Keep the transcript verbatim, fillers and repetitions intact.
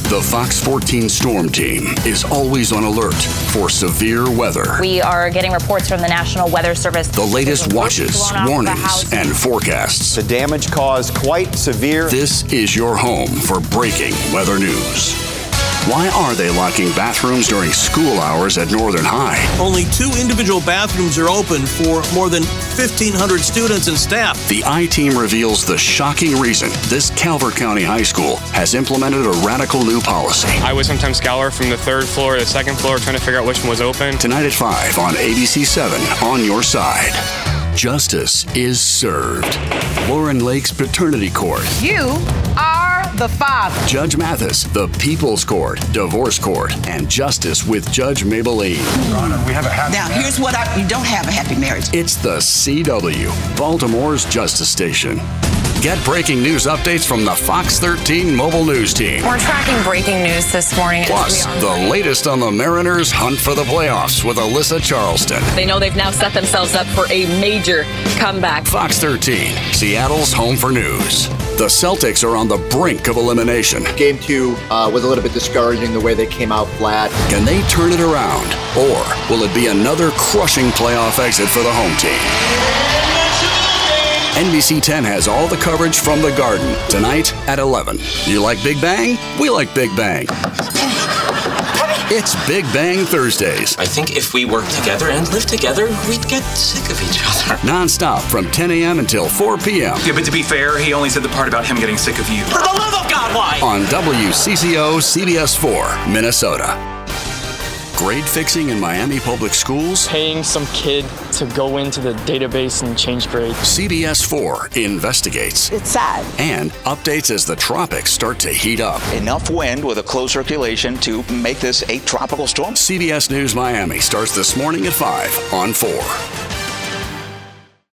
The Fox fourteen Storm Team is always on alert for severe weather. We are getting reports from the National Weather Service. The latest watches, warnings, and forecasts. The damage caused quite severe. This is your home for breaking weather news. Why are they locking bathrooms during school hours at Northern High? Only two individual bathrooms are open for more than fifteen hundred students and staff. The I-Team reveals the shocking reason this Calvert County High School has implemented a radical new policy. I would sometimes scour from the third floor to the second floor trying to figure out which one was open. Tonight at five on A B C seven, On Your Side. Justice is served. Lauren Lake's paternity court. You are the father. Judge Mathis, the People's Court, Divorce Court, and Justice with Judge Maybelline. Your Honor, we have a happy Now, here's what I, you don't have a happy marriage. It's the C W, Baltimore's Justice Station. Get breaking news updates from the Fox thirteen mobile news team. We're tracking breaking news this morning. Plus, the latest on the Mariners' hunt for the playoffs with Alyssa Charleston. They know they've now set themselves up for a major comeback. Fox thirteen, Seattle's home for news. The Celtics are on the brink of elimination. Game two uh, was a little bit discouraging the way they came out flat. Can they turn it around? Or will it be another crushing playoff exit for the home team? N B C ten has all the coverage from the Garden tonight at eleven. You like Big Bang? We like Big Bang. It's Big Bang Thursdays. I think if we worked together and lived together, we'd get sick of each other. Non-stop from ten a.m. until four p.m. Yeah, but to be fair, he only said the part about him getting sick of you. For the love of God, why? On W C C O C B S four, Minnesota. Grade fixing in Miami Public Schools? Paying some kid to go into the database and change grades. C B S four investigates. It's sad. And updates as the tropics start to heat up. Enough wind with a close circulation to make this a tropical storm. C B S News Miami starts this morning at five on four.